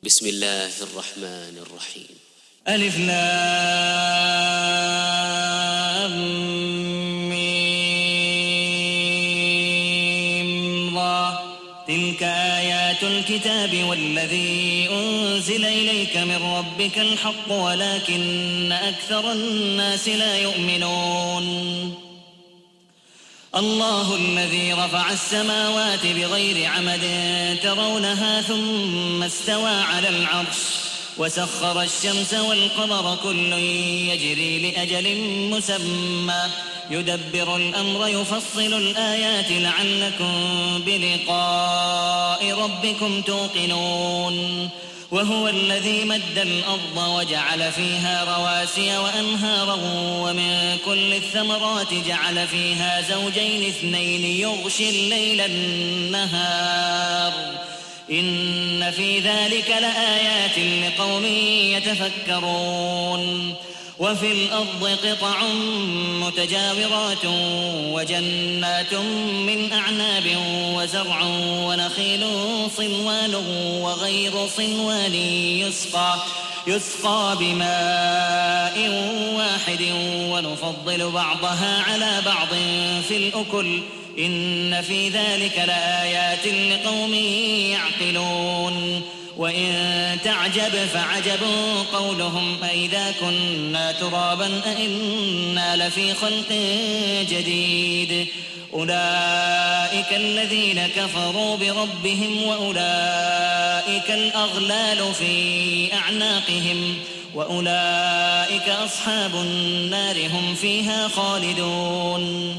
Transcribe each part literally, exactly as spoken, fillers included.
بسم الله الرحمن الرحيم. ألف لام ميم را تلك آيات الكتاب والذي أنزل إليك من ربك الحق ولكن أكثر الناس لا يؤمنون. الله الذي رفع السماوات بغير عمد ترونها ثم استوى على العرش وسخر الشمس والقمر كل يجري لأجل مسمى يدبر الأمر يفصل الآيات لعلكم بلقاء ربكم توقنون. وهو الذي مد الأرض وجعل فيها رواسي وأنهارا ومن كل الثمرات جعل فيها زوجين اثنين يغشي الليل النهار إن في ذلك لآيات لقوم يتفكرون. وفي الأرض قطع متجاورات وجنات من أعناب وزرع ونخيل صنوان وغير صنوان يسقى يسقى بماء واحد ونفضل بعضها على بعض في الأكل إن في ذلك لآيات لقوم يعقلون. وإن تعجب فعجب قولهم أئذا كنا ترابا أئنا لفي خلق جديد أولئك الذين كفروا بربهم وأولئك الأغلال في أعناقهم وأولئك أصحاب النار هم فيها خالدون.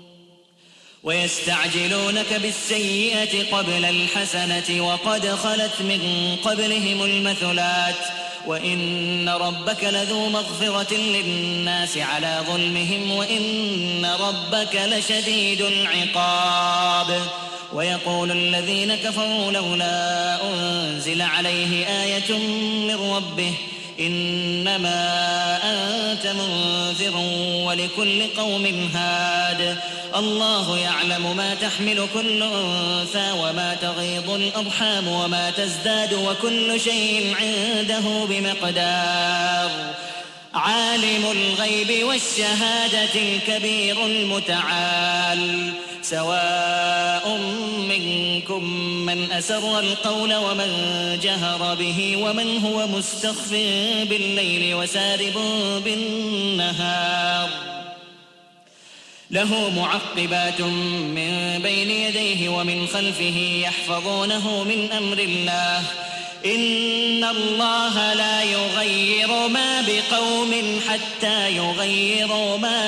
ويستعجلونك بالسيئة قبل الحسنة وقد خلت من قبلهم المثلات وإن ربك لذو مغفرة للناس على ظلمهم وإن ربك لشديد العقاب. ويقول الذين كفروا لولا أنزل عليه آية من ربه إنما أنت منذر ولكل قوم هاد الله يعلم ما تحمل كل أنثى وما تغيض الأرحام وما تزداد وكل شيء عنده بمقدار. عالم الغيب والشهادة الكبير المتعال سواء منكم من أسر القول ومن جهر به ومن هو مستخف بالليل وسارب بالنهار له معقبات من بين يديه ومن خلفه يحفظونه من أمر الله إن الله لا يغير ما بقوم حتى يغيروا ما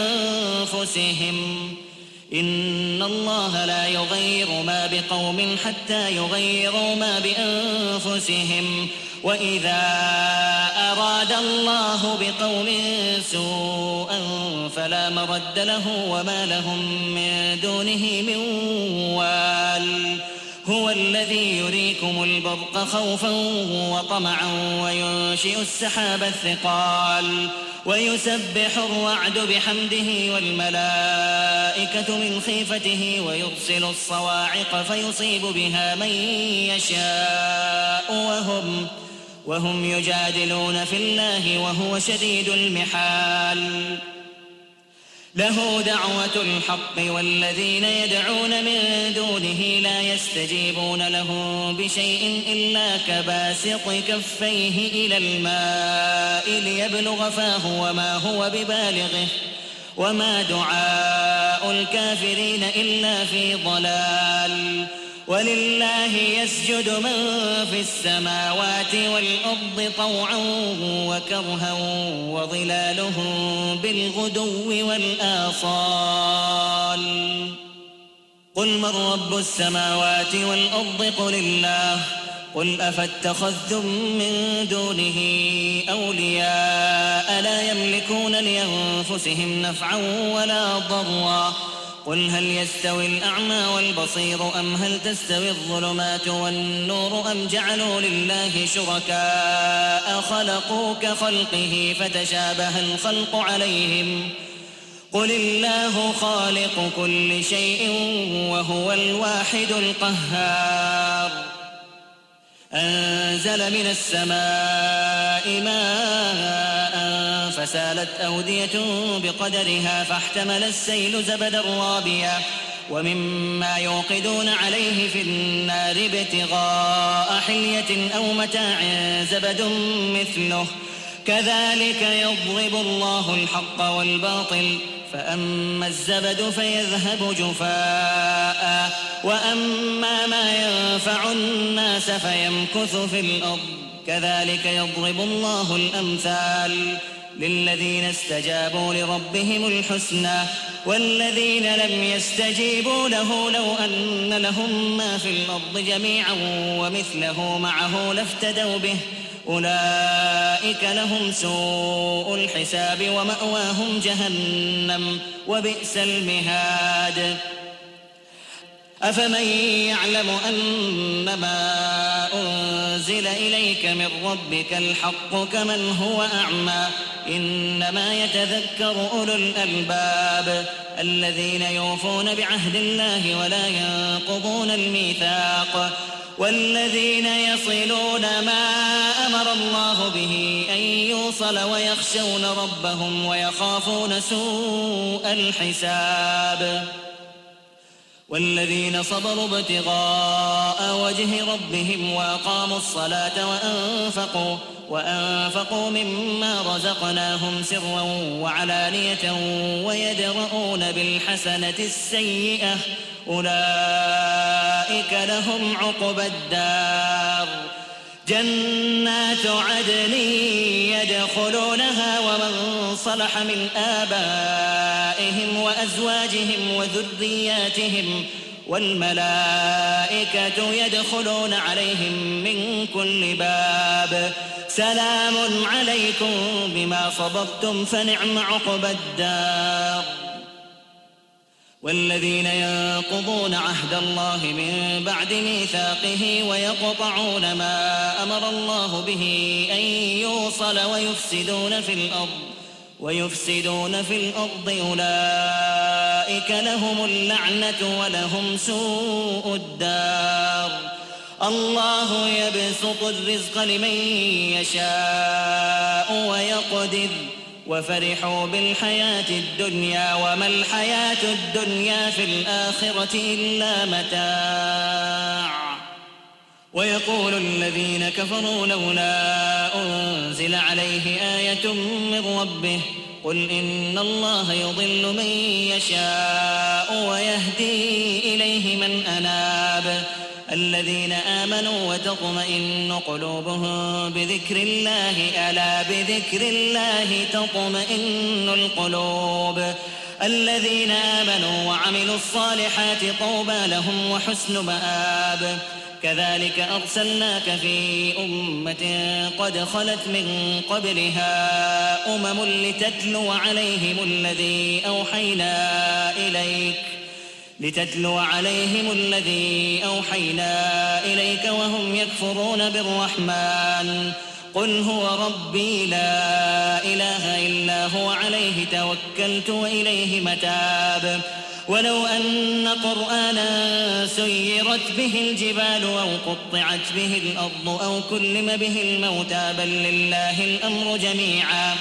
بأنفسهم إن الله لا يغير ما بقوم حتى يغيروا ما بأنفسهم وإذا أراد الله بقوم سوءا فلا مرد له وما لهم من دونه من وال هو الذي يريكم البرق خوفا وطمعا وينشئ السحاب الثقال ويسبح الرعد بحمده والملائكة من خيفته ويرسل الصواعق فيصيب بها من يشاء وهم وهم يجادلون في الله وهو شديد المحال. له دعوة الحق والذين يدعون من دونه لا يستجيبون له بشيء إلا كباسط كفيه إلى الماء ليبلغ فاه وما هو ببالغه وما دعاء الكافرين إلا في ضلال. ولله يسجد من في السماوات والأرض طوعا وكرها وظلالهم بالغدو والآصال. قل من رب السماوات والأرض قل الله قل أفاتخذتم من دونه أولياء لا يملكون لأنفسهم نفعا ولا ضرا قل هل يستوي الأعمى والبصير أم هل تستوي الظلمات والنور أم جعلوا لله شركاء خلقوا كخلقه فتشابه الخلق عليهم قل الله خالق كل شيء وهو الواحد القهار. أنزل من السماء ماء فسالت أودية بقدرها فاحتمل السيل زبدا رابيا ومما يوقدون عليه في النار ابتغاء حلية أو متاع زبد مثله كذلك يضرب الله الحق والباطل فأما الزبد فيذهب جفاء وأما ما ينفع الناس فيمكث في الأرض كذلك يضرب الله الأمثال للذين استجابوا لربهم الحسنى والذين لم يستجيبوا له لو أن لهم ما في الأرض جميعا ومثله معه لافتدوا به أولئك لهم سوء الحساب ومأواهم جهنم وبئس المهاد أفمن يعلم أنما أنزل إليك من ربك الحق كمن هو أعمى إنما يتذكر أولو الألباب الذين يوفون بعهد الله ولا ينقضون الميثاق والذين يصلون ما أمر الله به أن يوصل ويخشون ربهم ويخافون سوء الحساب والذين صبروا ابتغاء وجه ربهم وأقاموا الصلاة وأنفقوا, وأنفقوا مما رزقناهم سرا وعلانية ويدرؤون بالحسنة السيئة أولئك لهم عقبى الدار جنات عدن يدخلونها ومن صلح من آبائهم وأزواجهم وذرياتهم والملائكة يدخلون عليهم من كل باب سلام عليكم بما صبرتم فنعم عقبى الدار والذين ينقضون عهد الله من بعد ميثاقه ويقطعون ما أمر الله به أن يوصل ويفسدون في الأرض ويفسدون في الأرض أولئك لهم اللعنة ولهم سوء الدار الله يبسط الرزق لمن يشاء ويقدر وفرحوا بالحياة الدنيا وما الحياة الدنيا في الآخرة إلا متاع ويقول الذين كفروا لولا أنزل عليه آية من ربه قل إن الله يضل من يشاء ويهدي إليه من أناب الذين آمنوا وتطمئن قلوبهم بذكر الله ألا بذكر الله تطمئن القلوب الذين آمنوا وعملوا الصالحات طوبى لهم وحسن مآب كذلك أرسلناك في أمة قد خلت من قبلها أمم لتتلو عليهم الذي أوحينا إليك لتتلو عليهم الذي أوحينا إليك وهم يكفرون بالرحمن قل هو ربي لا إله إلا هو عليه توكلت وإليه متاب ولو أن قرآنا سيرت به الجبال أو قطعت به الأرض أو كلم به الموتى بل لله الأمر جميعا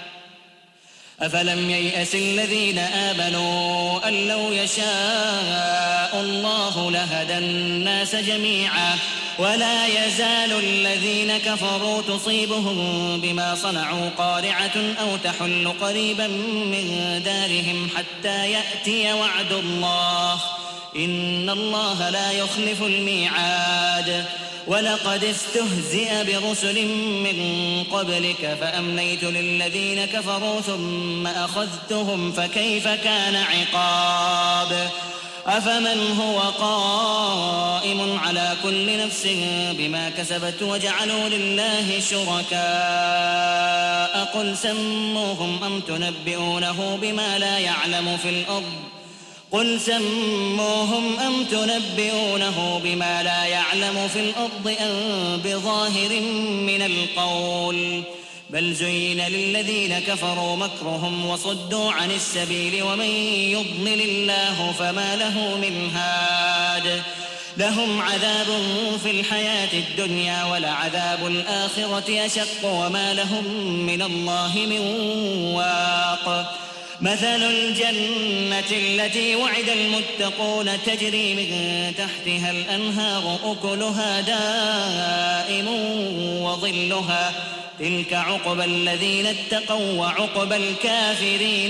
أفلم ييأس الذين آمنوا أن لو يشاء الله لهدى الناس جميعا ولا يزال الذين كفروا تصيبهم بما صنعوا قارعة أو تحل قريبا من دارهم حتى يأتي وعد الله إن الله لا يخلف الميعاد ولقد استهزئ برسل من قبلك فأمليت للذين كفروا ثم أخذتهم فكيف كان عقاب أفمن هو قائم على كل نفس بما كسبت وجعلوا لله شركاء قل سموهم أم تنبئونه بما لا يعلم في الأرض قل سموهم أم تنبئونه بما لا يعلم في الأرض أم بظاهر من القول بل زين للذين كفروا مكرهم وصدوا عن السبيل ومن يضلل الله فما له من هاد لهم عذاب في الحياة الدنيا ولعذاب الآخرة أشق وما لهم من الله من واق مثل الجنة التي وعد المتقون تجري من تحتها الأنهار أكلها دائم وظلها تلك عقبى الذين اتقوا وعقبى الكافرين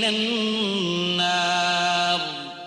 النار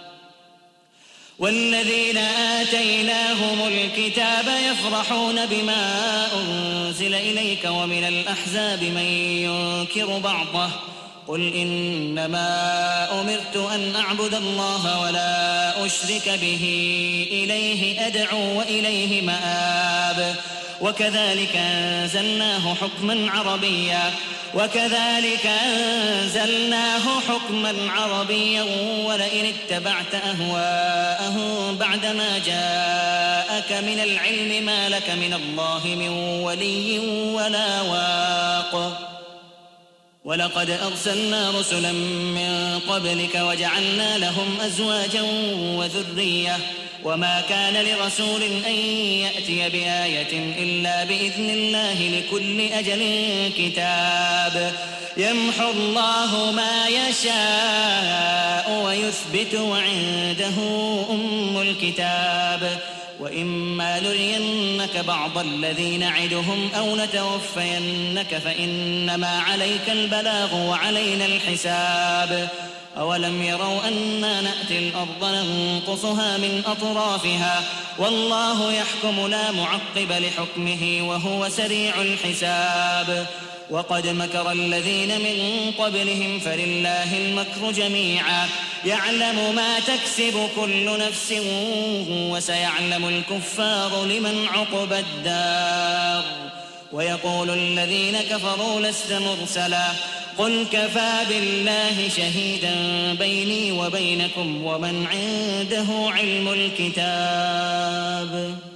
والذين آتيناهم الكتاب يفرحون بما أنزل إليك ومن الأحزاب من ينكر بعضه قل إنما أمرت أن أعبد الله ولا أشرك به إليه أدعو وإليه مآب وكذلك أنزلناه حكما عربيا وكذلك أنزلناه حكما عربيا ولئن اتبعت أهواءهم بعدما جاءك من العلم ما لك من الله من ولي ولا واق ولقد أرسلنا رسلا من قبلك وجعلنا لهم أزواجا وذرية وما كان لرسول أن يأتي بآية إلا بإذن الله لكل أجل كتاب يمحو الله ما يشاء ويثبت وعنده أم الكتاب وإما نرينك بعض الذي نعدهم أو نتوفينك فإنما عليك البلاغ وعلينا الحساب أولم يروا أنا نأتي الأرض ننقصها من أطرافها والله يحكم لا معقب لحكمه وهو سريع الحساب وقد مكر الذين من قبلهم فلله المكر جميعا يعلم ما تكسب كل نفس وسيعلم الكفار لمن عقبى الدار ويقول الذين كفروا لست مرسلا قل كفى بالله شهيدا بيني وبينكم ومن عنده علم الكتاب